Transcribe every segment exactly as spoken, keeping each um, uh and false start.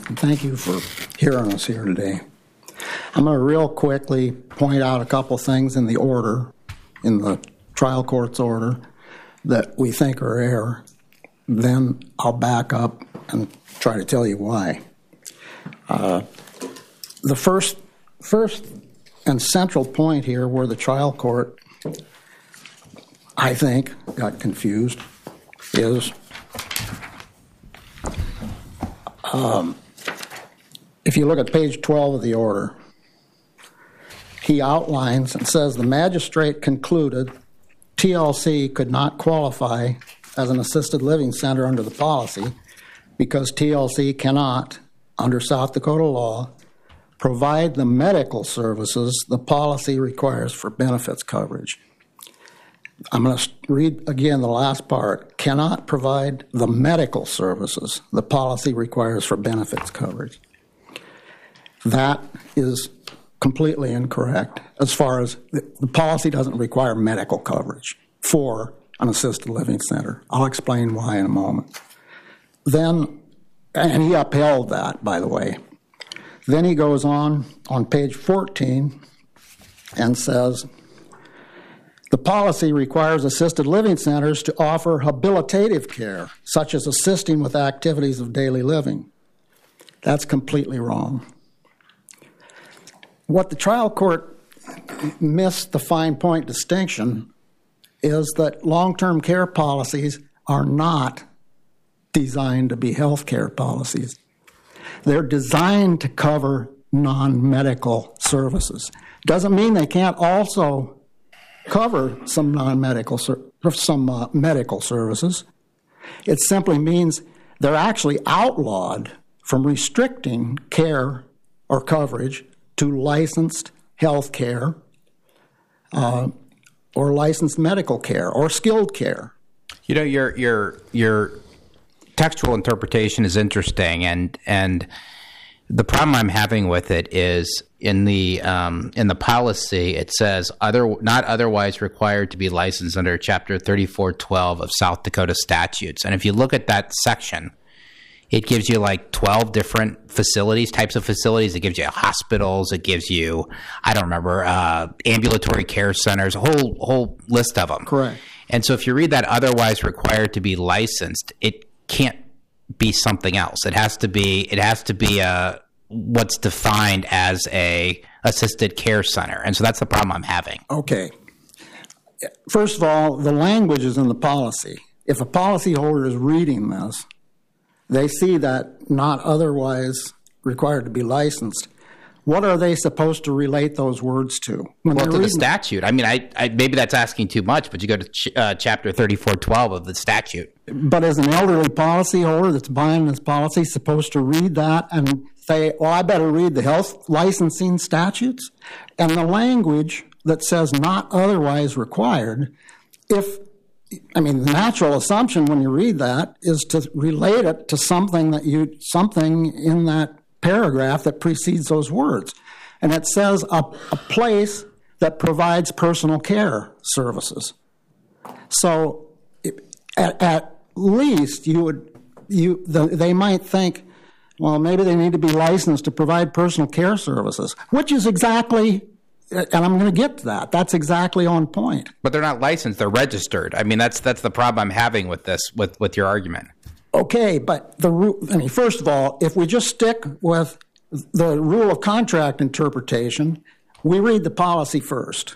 and thank you for hearing us here today. I'm going to real quickly point out a couple things in the order, in the trial court's order, that we think are error. Then I'll back up and try to tell you why. Uh, the first, first and central point here where the trial court, I think, got confused is um, if you look at page twelve of the order, he outlines and says the magistrate concluded T L C could not qualify as an assisted living center under the policy because T L C cannot, under South Dakota law, provide the medical services the policy requires for benefits coverage. I'm going to read again the last part. Cannot provide the medical services the policy requires for benefits coverage. That is completely incorrect as far as the, the policy doesn't require medical coverage for an assisted living center. I'll explain why in a moment. Then, and he upheld that, by the way. Then he goes on, on page fourteen, and says, the policy requires assisted living centers to offer habilitative care, such as assisting with activities of daily living. That's completely wrong. What the trial court missed the fine point distinction is that long-term care policies are not designed to be health care policies. They're designed to cover non-medical services. Doesn't mean they can't also cover some non-medical some uh, medical services. It simply means they're actually outlawed from restricting care or coverage to licensed health care uh, or licensed medical care or skilled care. You know, your your your textual interpretation is interesting, and and the problem I'm having with it is in the um, in the policy it says other not otherwise required to be licensed under Chapter thirty-four twelve of South Dakota statutes, and if you look at that section, it gives you like twelve different facilities, types of facilities. It gives you hospitals. It gives you, I don't remember, uh, ambulatory care centers, a whole whole list of them. Correct. And so if you read that otherwise required to be licensed, it can't be something else. It has to be it has to be a what's defined as a assisted care center. And so that's the problem I'm having. Okay. First of all, the language is in the policy. If a policyholder is reading this, they see that not otherwise required to be licensed. What are they supposed to relate those words to? When well, to reading the statute. I mean, I, I maybe that's asking too much, but you go to ch- uh, Chapter thirty-four twelve of the statute. But as an elderly policyholder that's buying this policy supposed to read that and say, well, I better read the health licensing statutes? And the language that says not otherwise required, if I mean, the natural assumption when you read that is to relate it to something that you, something in that paragraph that precedes those words. And it says a, a place that provides personal care services. So it, at, at least you would, you, the, they might think, well, maybe they need to be licensed to provide personal care services, which is exactly, and I'm going to get to that. That's exactly on point. But they're not licensed; they're registered. I mean, that's that's the problem I'm having with this, with, with your argument. Okay, but the I mean, first of all, if we just stick with the rule of contract interpretation, we read the policy first.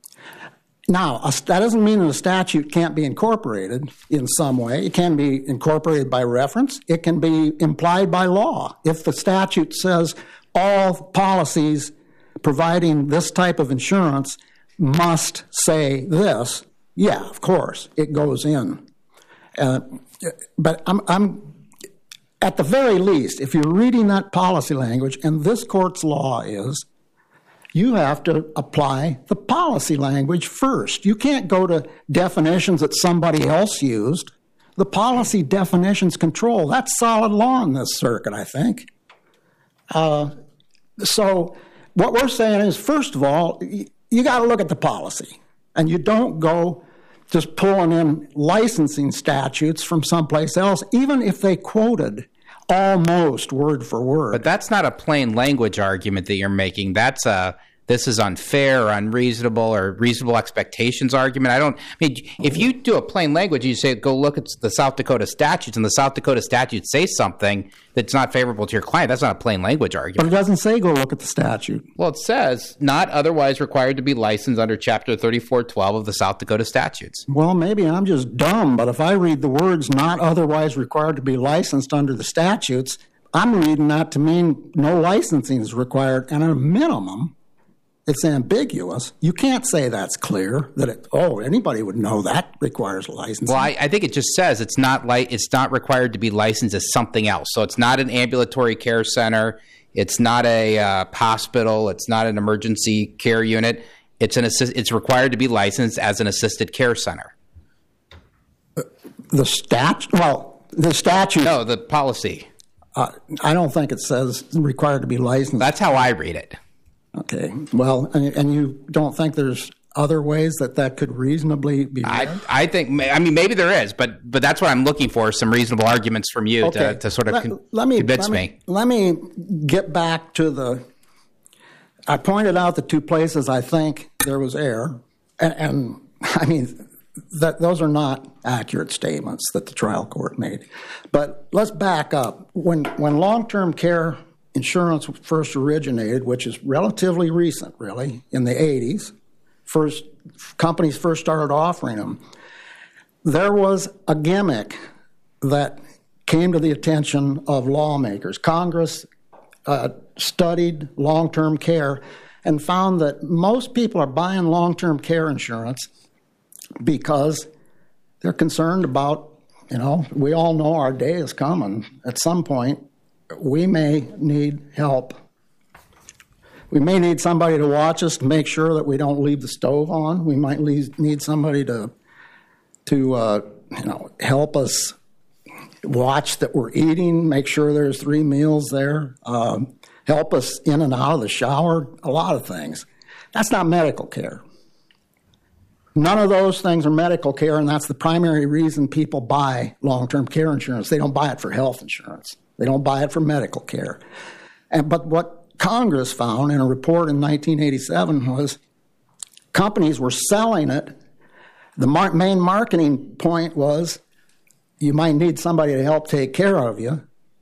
Now, a, that doesn't mean that a statute can't be incorporated in some way. It can be incorporated by reference. It can be implied by law. If the statute says all policies providing this type of insurance must say this, yeah, of course, it goes in. Uh, but I'm, I'm, at the very least, if you're reading that policy language, and this court's law is, you have to apply the policy language first. You can't go to definitions that somebody else used. The policy definitions control. That's solid law in this circuit, I think. Uh, so what we're saying is, first of all, you, you got to look at the policy, and you don't go just pulling in licensing statutes from someplace else, even if they quoted almost word for word. But that's not a plain language argument that you're making. That's a this is unfair or unreasonable or reasonable expectations argument. I don't. I mean, if you do a plain language, you say go look at the South Dakota statutes, and the South Dakota statutes say something that's not favorable to your client. That's not a plain language argument. But it doesn't say go look at the statute. Well, it says not otherwise required to be licensed under Chapter thirty-four twelve of the South Dakota statutes. Well, maybe I'm just dumb, but if I read the words not otherwise required to be licensed under the statutes, I'm reading that to mean no licensing is required, and at a minimum, it's ambiguous. You can't say that's clear, that it, oh, anybody would know that requires licensing. Well, I, I think it just says it's not like it's not required to be licensed as something else. So it's not an ambulatory care center. It's not a uh, hospital. It's not an emergency care unit. It's an assist, it's required to be licensed as an assisted care center. The statute, well, the statute. No, the policy. Uh, I don't think it says required to be licensed. That's how I read it. Okay. Well, and, and you don't think there's other ways that that could reasonably be read? I, I think, I mean, maybe there is, but but that's what I'm looking for, some reasonable arguments from you okay. to, to sort of let, con- let me, convince let me, me. Let me get back to the, I pointed out the two places I think there was error, and, and I mean, that those are not accurate statements that the trial court made. But let's back up. When when long-term care insurance first originated, which is relatively recent, really, in the eighties, first companies first started offering them, there was a gimmick that came to the attention of lawmakers. Congress uh, studied long-term care and found that most people are buying long-term care insurance because they're concerned about, you know, we all know our day is coming. At some point, we may need help. We may need somebody to watch us to make sure that we don't leave the stove on. We might need somebody to, to uh, you know, help us watch that we're eating, make sure there's three meals there, um, help us in and out of the shower, a lot of things. That's not medical care. None of those things are medical care, and that's the primary reason people buy long-term care insurance. They don't buy it for health insurance. They don't buy it for medical care. And, but what Congress found in a report in nineteen eighty-seven was companies were selling it. The mar- main marketing point was you might need somebody to help take care of you.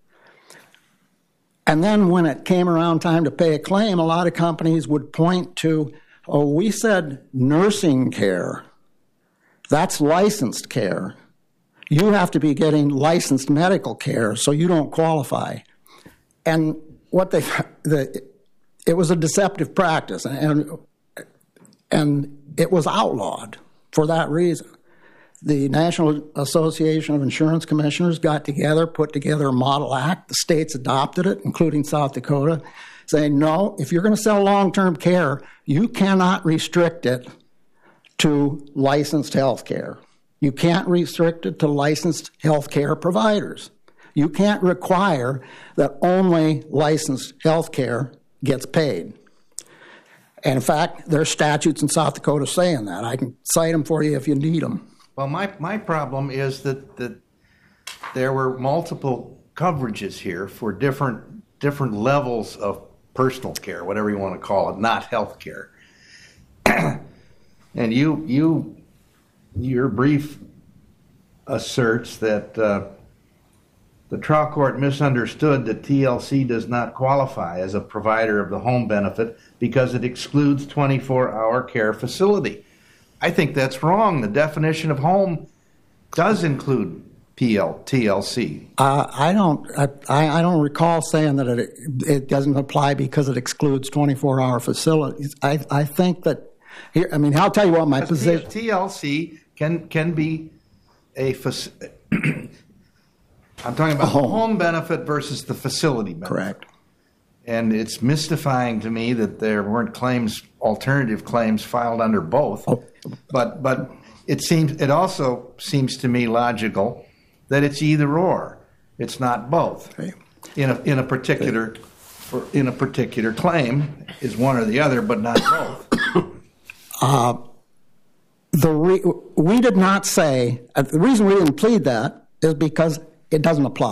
And then when it came around time to pay a claim, a lot of companies would point to, oh, we said nursing care. That's licensed care. You have to be getting licensed medical care, so you don't qualify. And what they, the, it was a deceptive practice, and and it was outlawed for that reason. The National Association of Insurance Commissioners got together, put together a model act. The states adopted it, including South Dakota, saying, no, if you're going to sell long-term care, you cannot restrict it to licensed health care. You can't restrict it to licensed health care providers. You can't require that only licensed health care gets paid. And in fact, there are statutes in South Dakota saying that. I can cite them for you if you need them. Well, my, my problem is that, that there were multiple coverages here for different different levels of personal care, whatever you want to call it, not health care. And you you your brief asserts that uh, the trial court misunderstood that T L C does not qualify as a provider of the home benefit because it excludes twenty-four hour care facility. I think that's wrong. The definition of home does include P L, T L C. Uh, I don't. I, I don't recall saying that it it doesn't apply because it excludes twenty-four hour facilities. I I think that here. I mean, I'll tell you what my position. T L C can can be a. Fac- I'm talking about home. home benefit versus the facility benefit. Correct. And it's mystifying to me that there weren't claims, alternative claims filed under both. Oh. But but it seems it also seems to me logical that it's either or. It's not both. Okay. In a in a particular okay. for, in a particular claim is one or the other, but not both. uh, the re- we did not say uh, the reason we didn't plead that is because it doesn't apply.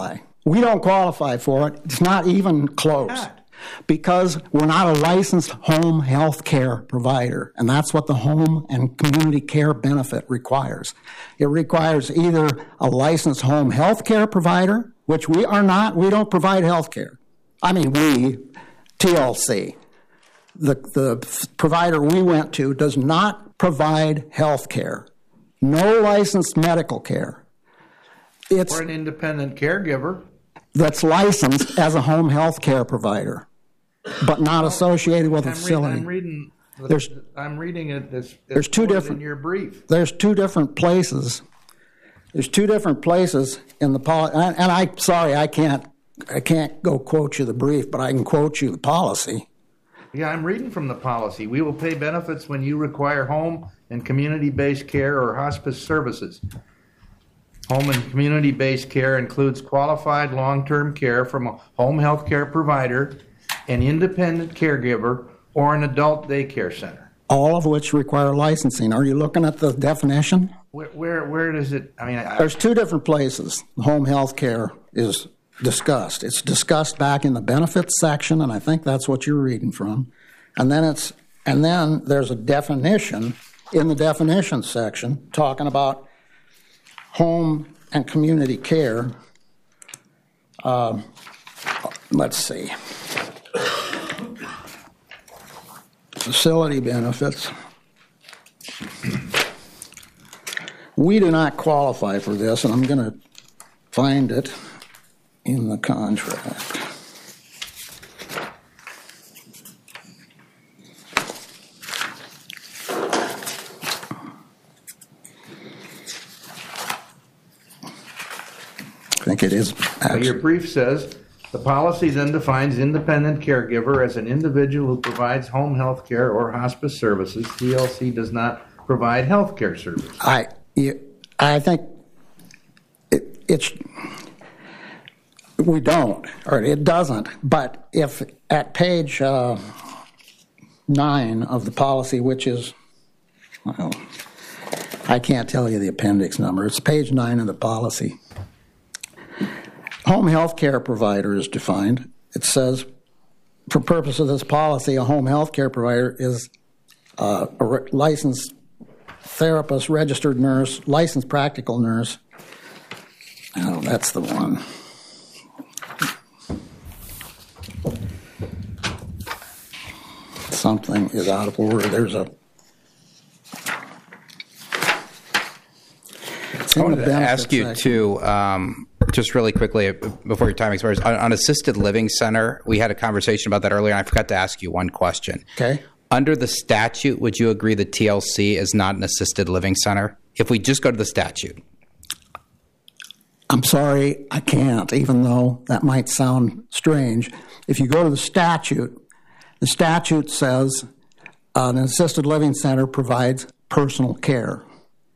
We don't qualify for it. It's not even close. Not. Because we're not a licensed home health care provider, and that's what the home and community care benefit requires. It requires either a licensed home health care provider, which we are not. We don't provide health care. I mean, we, T L C, the, the provider we went to does not provide health care. No licensed medical care. It's Or an independent caregiver. that's licensed as a home health care provider, but not associated with a I'm facility. Reading, I'm reading. The, There's- I'm reading it. As, There's two different- in your brief. There's two different places. There's two different places in the policy, and, and I sorry I can't I can't go quote you the brief, but I can quote you the policy. Yeah, I'm reading from the policy. We will pay benefits when you require home and community-based care or hospice services. Home and community-based care includes qualified long-term care from a home health care provider, an independent caregiver, or an adult daycare center. All of which require licensing. Are you looking at the definition? Where where, where does it? I mean, I, There's two different places home health care is discussed. It's discussed back in the benefits section, and I think that's what you're reading from. And then it's and then there's a definition in the definition section talking about home and community care. Uh, let's see. Facility benefits. We do not qualify for this, and I'm going to find it in the contract. I think it is. Actually, your brief says the policy then defines independent caregiver as an individual who provides home health care or hospice services. T L C does not provide health care services. I, I think it, it's we don't, or it doesn't. But if at page uh, nine of the policy, which is, well, I can't tell you the appendix number. It's page nine of the policy. Home health care provider is defined. It says, for purpose of this policy, a home health care provider is uh, a re- licensed therapist, registered nurse, licensed practical nurse. Oh, that's the one. Something is out of order. There's a. I wanted to ask you, too, um, just really quickly before your time expires, on, on assisted living center, we had a conversation about that earlier, and I forgot to ask you one question. Okay. Under the statute, would you agree that T L C is not an assisted living center? If we just go to the statute. I'm sorry, I can't, even though that might sound strange. If you go to the statute, the statute says uh, an assisted living center provides personal care.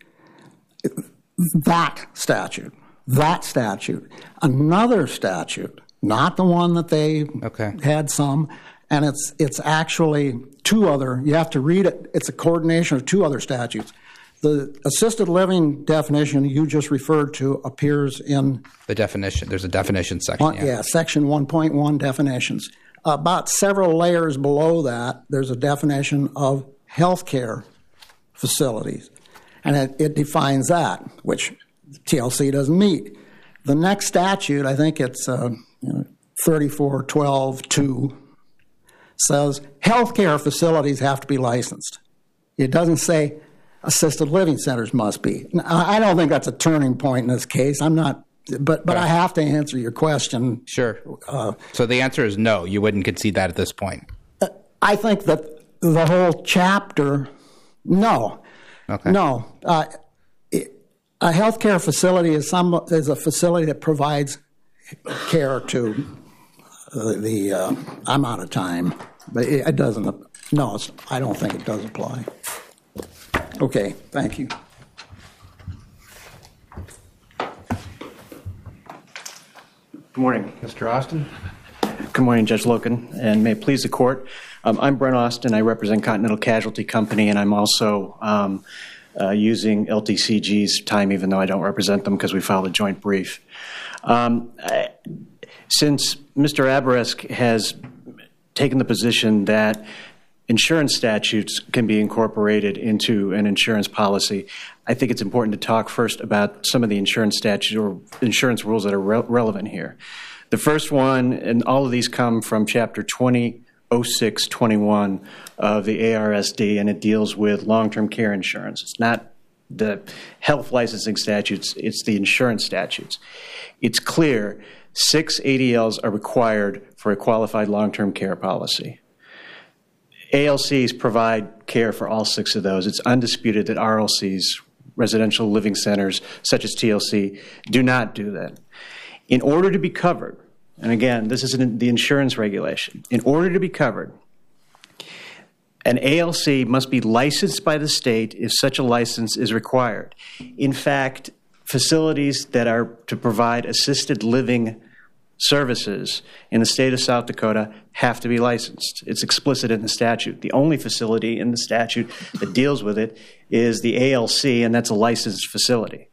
That statute, that statute. Another statute, not the one that they Okay. had some, and it's it's actually two other, you have to read it, it's a coordination of two other statutes. The assisted living definition you just referred to appears in The definition, there's a definition section. one, yeah. yeah, section one point one definitions. About several layers below that, there's a definition of healthcare facilities. And it, it defines that, which T L C doesn't meet. The next statute, I think it's uh, you know, thirty-four twelve two, says healthcare facilities have to be licensed. It doesn't say assisted living centers must be. Now, I don't think that's a turning point in this case. I'm not, but but Okay. I have to answer your question. Sure. Uh, So the answer is no, you wouldn't concede that at this point. I think that the whole chapter, no. Okay. No. Uh, it, a healthcare facility is some is a facility that provides care to uh, the. Uh, I'm out of time, but it, it doesn't. No, it's, I don't think it does apply. Okay. Thank you. Good morning. Mister Austin? Good morning, Judge Loken, and may it please the court. Um, I'm Brent Austin. I represent Continental Casualty Company, and I'm also um, uh, using L T C G's time, even though I don't represent them because we filed a joint brief. Um, I, since Mister Aberesk has taken the position that insurance statutes can be incorporated into an insurance policy, I think it's important to talk first about some of the insurance statutes or insurance rules that are re- relevant here. The first one, and all of these come from Chapter twenty oh six twenty-one of the A R S D, and it deals with long-term care insurance. It's not the health licensing statutes, it's the insurance statutes. It's clear six A D Ls are required for a qualified long-term care policy. A L Cs provide care for all six of those. It's undisputed that R L Cs, residential living centers, such as T L C, do not do that. In order to be covered, and again, this is in the insurance regulation, in order to be covered, an A L C must be licensed by the state if such a license is required. In fact, facilities that are to provide assisted living services in the state of South Dakota have to be licensed. It's explicit in the statute. The only facility in the statute that deals with it is the A L C, and that's a licensed facility.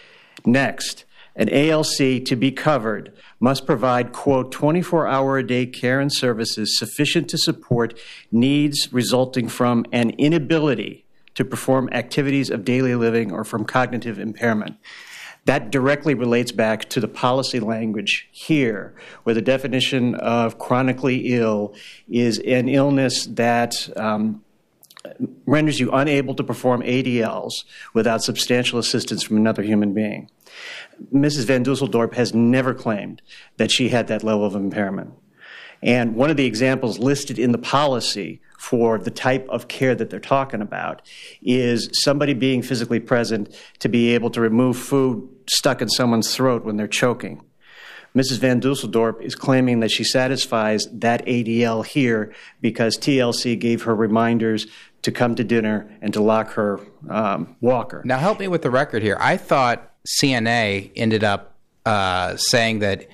Next, an A L C to be covered must provide, quote, twenty-four hour a day care and services sufficient to support needs resulting from an inability to perform activities of daily living or from cognitive impairment. That directly relates back to the policy language here, where the definition of chronically ill is an illness that um, renders you unable to perform A D Ls without substantial assistance from another human being. Missus Van Dusseldorp has never claimed that she had that level of impairment. And one of the examples listed in the policy for the type of care that they're talking about is somebody being physically present to be able to remove food stuck in someone's throat when they're choking. Missus Van Dusseldorp is claiming that she satisfies that A D L here because T L C gave her reminders to come to dinner and to lock her um, walker. Now help me with the record here. I thought C N A ended up uh, saying that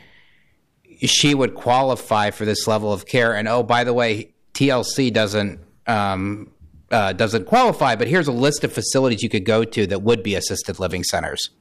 she would qualify for this level of care, and oh, by the way, T L C doesn't um, uh, doesn't qualify, but here's a list of facilities you could go to that would be assisted living centers.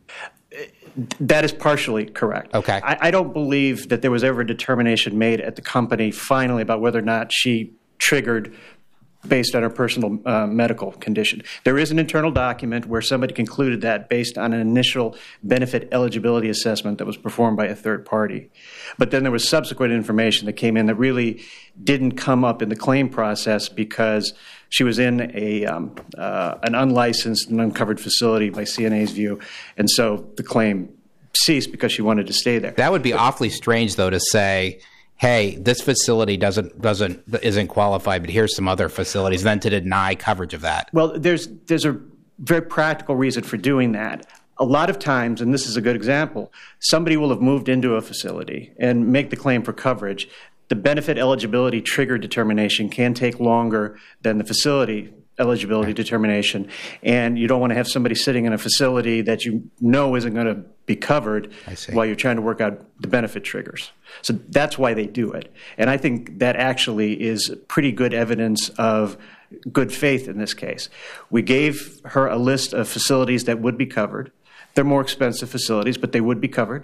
That is partially correct. Okay. I, I don't believe that there was ever a determination made at the company finally about whether or not she triggered based on her personal uh, medical condition. There is an internal document where somebody concluded that based on an initial benefit eligibility assessment that was performed by a third party. But then there was subsequent information that came in that really didn't come up in the claim process because she was in a um, uh, an unlicensed and uncovered facility by C N A's view, and so the claim ceased because she wanted to stay there. That would be awfully strange, though, to say, hey, this facility doesn't doesn't isn't qualified, but here's some other facilities, then to deny coverage of that. Well, there's there's a very practical reason for doing that. A lot of times, and this is a good example, somebody will have moved into a facility and make the claim for coverage. The benefit eligibility trigger determination can take longer than the facility eligibility determination, and you don't want to have somebody sitting in a facility that you know isn't going to be covered while you're trying to work out the benefit triggers. So that's why they do it. And I think that actually is pretty good evidence of good faith in this case. We gave her a list of facilities that would be covered. They're more expensive facilities, but they would be covered.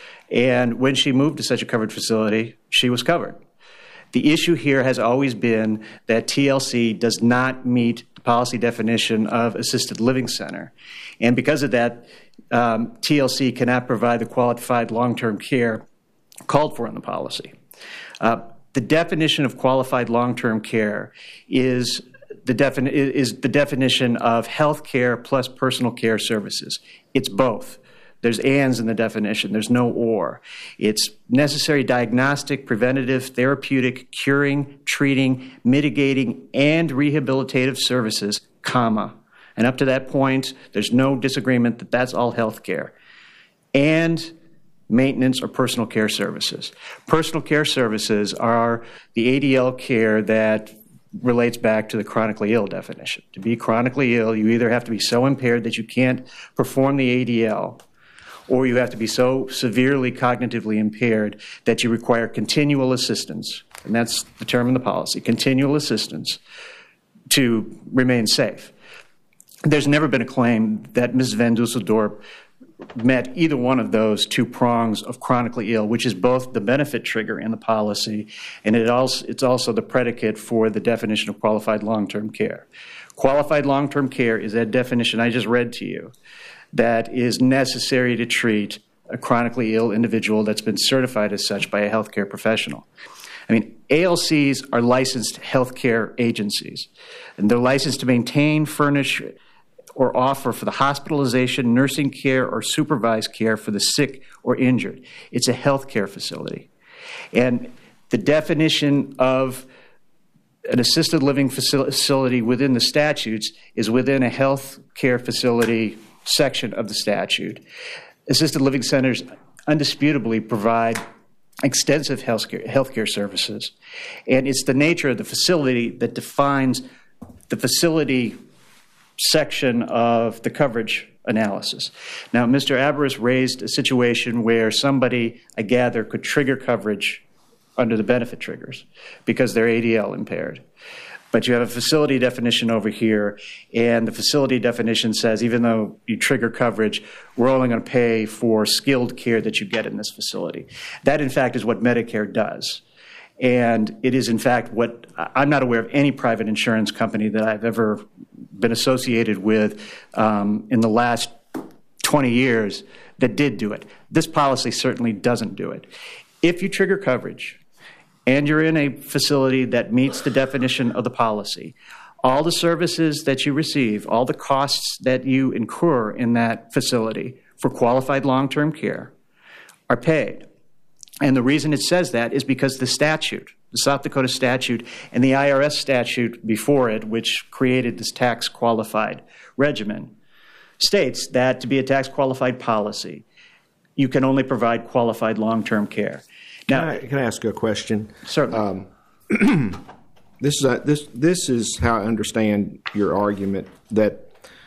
And when she moved to such a covered facility, she was covered. The issue here has always been that T L C does not meet the policy definition of assisted living center. And because of that, um, T L C cannot provide the qualified long-term care called for in the policy. Uh, the definition of qualified long-term care is the, defini- is the definition of health care plus personal care services. It's both. There's ands in the definition. There's no or. It's necessary diagnostic, preventative, therapeutic, curing, treating, mitigating, and rehabilitative services, comma. And up to that point, there's no disagreement that that's all health care. And maintenance or personal care services. Personal care services are the A D L care that relates back to the chronically ill definition. To be chronically ill, you either have to be so impaired that you can't perform the A D L, or you have to be so severely cognitively impaired that you require continual assistance, and that's the term in the policy, continual assistance to remain safe. There's never been a claim that Missus Van Dusseldorp met either one of those two prongs of chronically ill, which is both the benefit trigger in the policy, and it also, it's also the predicate for the definition of qualified long-term care. Qualified long-term care is that definition I just read to you that is necessary to treat a chronically ill individual that's been certified as such by a healthcare professional. I mean, A L Cs are licensed healthcare agencies, and they're licensed to maintain, furnish, or offer for the hospitalization, nursing care, or supervised care for the sick or injured. It's a healthcare facility. And the definition of an assisted living facility within the statutes is within a healthcare facility section of the statute. Assisted living centers undisputably provide extensive healthcare, healthcare services. And it's the nature of the facility that defines the facility section of the coverage analysis. Now, Mister Aberis raised a situation where somebody, I gather, could trigger coverage under the benefit triggers because they're A D L impaired. But you have a facility definition over here, and the facility definition says even though you trigger coverage, we're only going to pay for skilled care that you get in this facility. That, in fact, is what Medicare does. And it is, in fact, what I'm not aware of any private insurance company that I've ever been associated with um, in the last twenty years that did do it. This policy certainly doesn't do it. If you trigger coverage and you're in a facility that meets the definition of the policy, all the services that you receive, all the costs that you incur in that facility for qualified long-term care are paid. And the reason it says that is because the statute, the South Dakota statute, and the I R S statute before it, which created this tax-qualified regimen, states that to be a tax-qualified policy, you can only provide qualified long-term care. Now, can I, can I ask you a question? Certainly. Um, this is a, this this is how I understand your argument that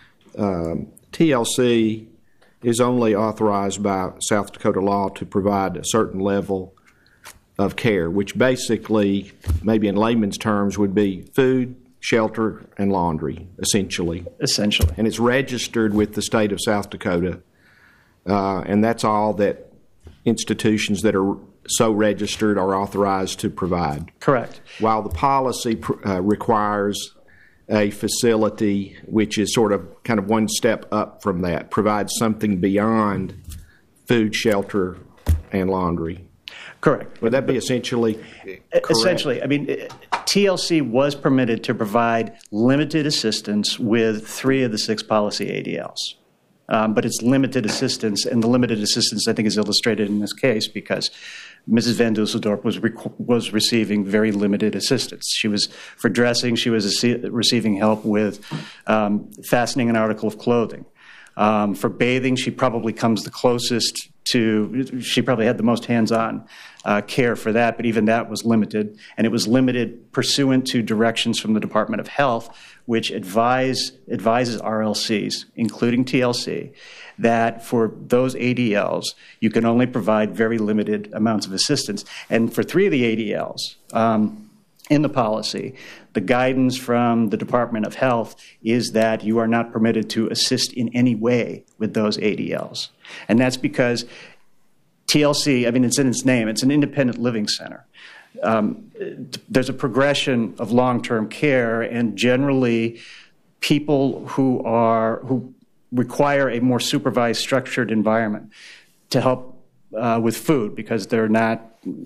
um, T L C is only authorized by South Dakota law to provide a certain level of care, which basically, maybe in layman's terms, would be food, shelter, and laundry, essentially. Essentially. And it's registered with the state of South Dakota, uh, and that's all that institutions that are so registered are authorized to provide. Correct. While the policy uh, requires a facility which is sort of kind of one step up from that, provides something beyond food, shelter, and laundry. Correct. Would that be essentially correct? Essentially. I mean, T L C was permitted to provide limited assistance with three of the six policy A D Ls. Um, but it's limited assistance, and the limited assistance, I think, is illustrated in this case because Missus Van Dusseldorp was rec- was receiving very limited assistance. She was, for dressing, she was a- receiving help with um, fastening an article of clothing. Um, for bathing, she probably comes the closest to, she probably had the most hands-on uh, care for that, but even that was limited. And it was limited pursuant to directions from the Department of Health, which advise, advises R L Cs, including T L C, that for those A D Ls, you can only provide very limited amounts of assistance. And for three of the A D Ls um, in the policy, the guidance from the Department of Health is that you are not permitted to assist in any way with those A D Ls. And that's because T L C, I mean, it's in its name, it's an independent living center. Um, there's a progression of long-term care, and generally people who are who require a more supervised, structured environment to help uh, with food because they're not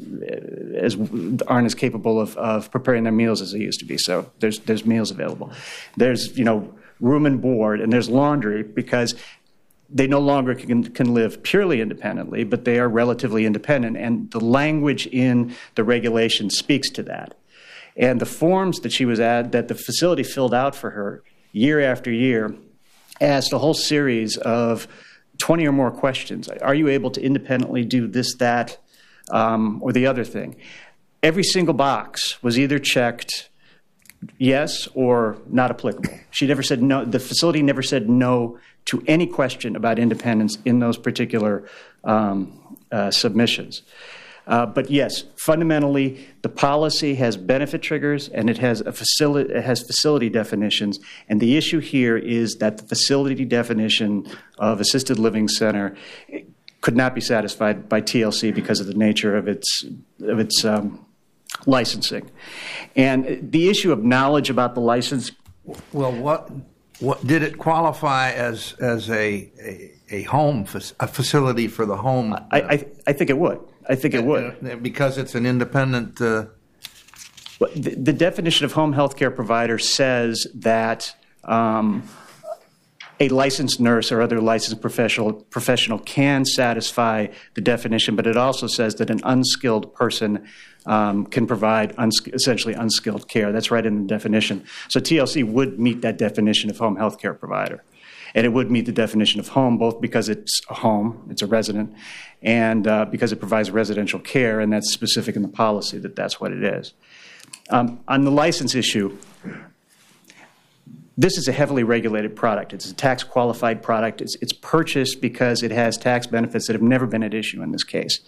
as aren't as capable of, of preparing their meals as they used to be. So there's there's meals available. There's you know room and board, and there's laundry because they no longer can, can live purely independently, but they are relatively independent. And the language in the regulation speaks to that. And the forms that she was at, that the facility filled out for her year after year, asked a whole series of twenty or more questions. Are you able to independently do this, that, um, or the other thing? Every single box was either checked yes or not applicable. She never said no. The facility never said no to any question about independence in those particular um, uh, submissions. Uh, but yes, fundamentally, the policy has benefit triggers and it has a facility, it has facility definitions. And the issue here is that the facility definition of assisted living center could not be satisfied by T L C because of the nature of its of its um, licensing. And the issue of knowledge about the license. Well, what what did it qualify as as a a, a home a facility for the home? I I, I think it would. I think it would because it's an independent. Uh... The, the definition of home health care provider says that. Um, A licensed nurse or other licensed professional professional can satisfy the definition, but it also says that an unskilled person um, can provide uns- essentially unskilled care. That's right in the definition. So T L C would meet that definition of home health care provider. And it would meet the definition of home, both because it's a home, it's a resident, and uh, because it provides residential care, and that's specific in the policy that that's what it is. Um, on the license issue, this is a heavily regulated product. It's a tax-qualified product. It's, it's purchased because it has tax benefits that have never been at issue in this case.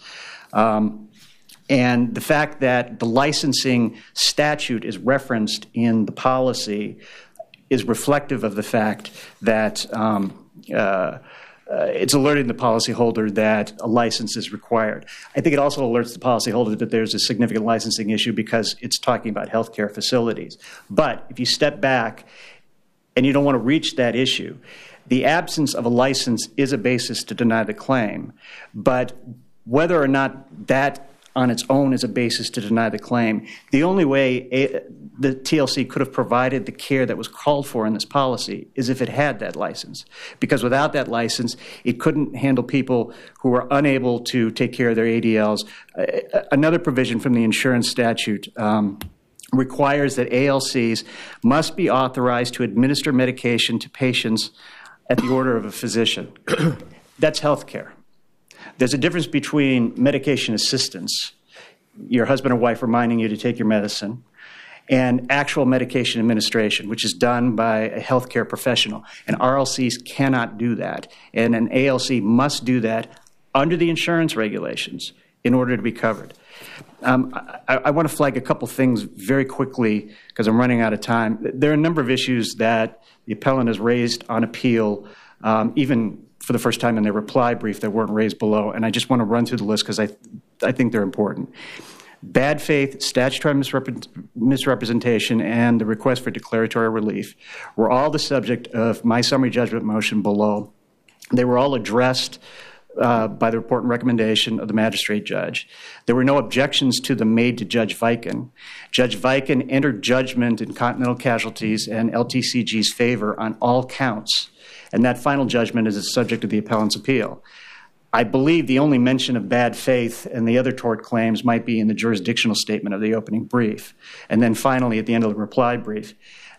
Um, and the fact that the licensing statute is referenced in the policy is reflective of the fact that um, uh, uh, it's alerting the policyholder that a license is required. I think it also alerts the policyholder that there's a significant licensing issue because it's talking about healthcare facilities. But if you step back and you don't want to reach that issue, the absence of a license is a basis to deny the claim. But whether or not that on its own is a basis to deny the claim, the only way a, the T L C could have provided the care that was called for in this policy is if it had that license. Because without that license, it couldn't handle people who were unable to take care of their A D Ls. Uh, another provision from the insurance statute um, requires that A L Cs must be authorized to administer medication to patients at the order of a physician. That's health care. There's a difference between medication assistance, your husband or wife reminding you to take your medicine, and actual medication administration, which is done by a healthcare professional. And R L Cs cannot do that. And an A L C must do that under the insurance regulations in order to be covered. Um, I, I want to flag a couple things very quickly because I'm running out of time. There are a number of issues that the appellant has raised on appeal, um, even for the first time in their reply brief that weren't raised below. And I just want to run through the list because I, I think they're important. Bad faith, statutory misrep- misrepresentation, and the request for declaratory relief were all the subject of my summary judgment motion below. They were all addressed uh, by the report and recommendation of the magistrate judge. There were no objections to them made to Judge Viken. Judge Viken entered judgment in Continental Casualties and L T C G's favor on all counts. And that final judgment is the subject of the appellant's appeal. I believe the only mention of bad faith and the other tort claims might be in the jurisdictional statement of the opening brief. And then finally, at the end of the reply brief,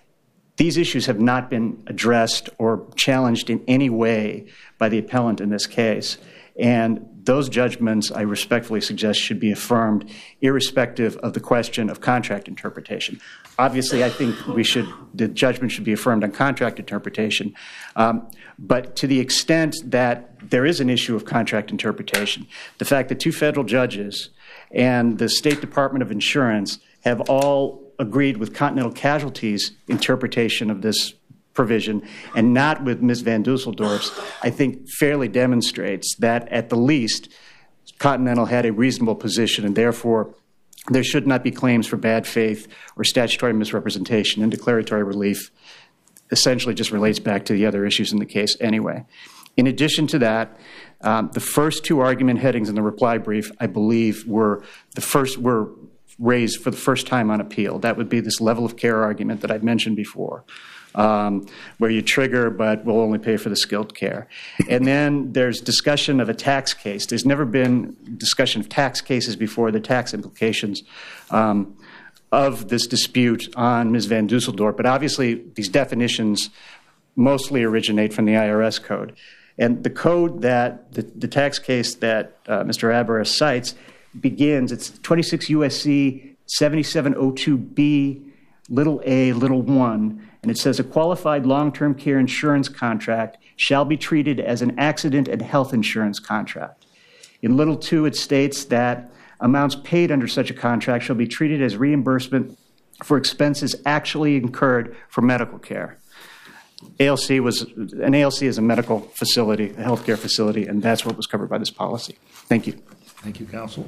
these issues have not been addressed or challenged in any way by the appellant in this case. And those judgments, I respectfully suggest, should be affirmed irrespective of the question of contract interpretation. Obviously, I think we should, the judgment should be affirmed on contract interpretation. Um, but to the extent that there is an issue of contract interpretation, the fact that two federal judges and the State Department of Insurance have all agreed with Continental Casualties' interpretation of this provision and not with Miz Van Dusseldorp's, I think fairly demonstrates that at the least Continental had a reasonable position and therefore there should not be claims for bad faith or statutory misrepresentation, and declaratory relief essentially just relates back to the other issues in the case anyway. In addition to that, um, the first two argument headings in the reply brief, I believe, were the first were raised for the first time on appeal. That would be this level of care argument that I've mentioned before, um, where you trigger but will only pay for the skilled care. And then there's discussion of a tax case. There's never been discussion of tax cases before, the tax implications um, of this dispute on Miz Van Dusseldorp. But obviously these definitions mostly originate from the I R S code. And the code that, the, the tax case that uh, Mister Abaris cites begins, it's twenty-six U S C seventy-seven oh two B, little a, little one, and it says a qualified long-term care insurance contract shall be treated as an accident and health insurance contract. In little two, it states that Amounts paid under such a contract shall be treated as reimbursement for expenses actually incurred for medical care. A L C was an A L C is a medical facility, a healthcare facility, and that's what was covered by this policy. Thank you. Thank you, counsel.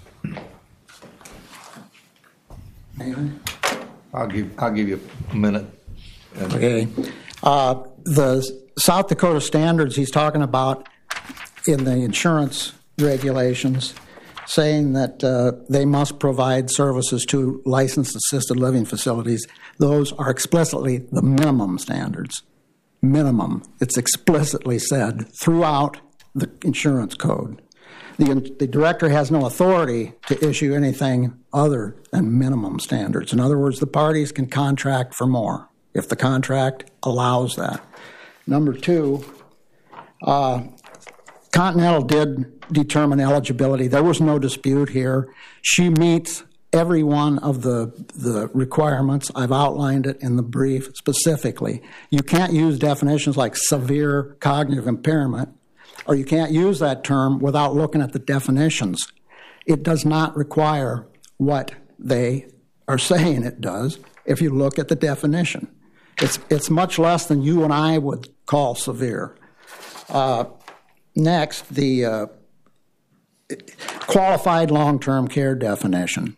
Anything? I'll give I'll give you a minute. And Okay. Uh, the South Dakota standards he's talking about in the insurance regulations, saying that uh, they must provide services to licensed assisted living facilities. Those are explicitly the minimum standards. Minimum. It's explicitly said throughout the insurance code. The, the director has no authority to issue anything other than minimum standards. In other words, the parties can contract for more if the contract allows that. Number two, uh, Continental did determine eligibility. There was no dispute here. She meets every one of the, the requirements. I've outlined it in the brief specifically. You can't use definitions like severe cognitive impairment, or you can't use that term without looking at the definitions. It does not require what they are saying it does if you look at the definition. It's, it's much less than you and I would call severe. Uh, next, the uh, qualified long-term care definition.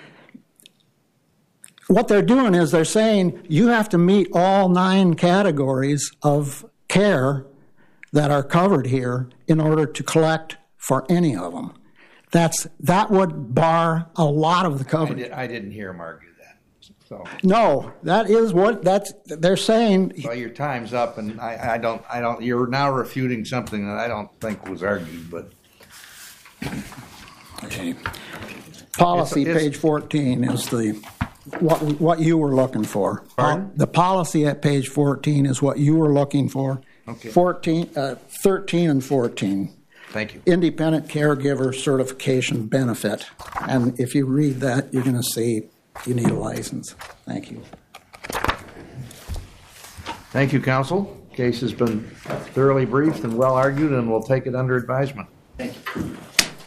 What they're doing is they're saying you have to meet all nine categories of care that are covered here in order to collect for any of them. That's that would bar a lot of the I, coverage. did, I didn't hear him argue that. So, No, that is what that's they're saying. well, your time's up, and I, I don't I don't. You're now refuting something that I don't think was argued, but. Okay. Policy, It's- it's- page fourteen is the what what you were looking for. Pardon? The policy at page fourteen is what you were looking for. Okay. fourteen, uh, thirteen and fourteen. Thank you. Independent caregiver certification benefit. And if you read that, you're going to see you need a license. Thank you. Thank you, counsel. Case has been thoroughly briefed and well argued, and we'll take it under advisement.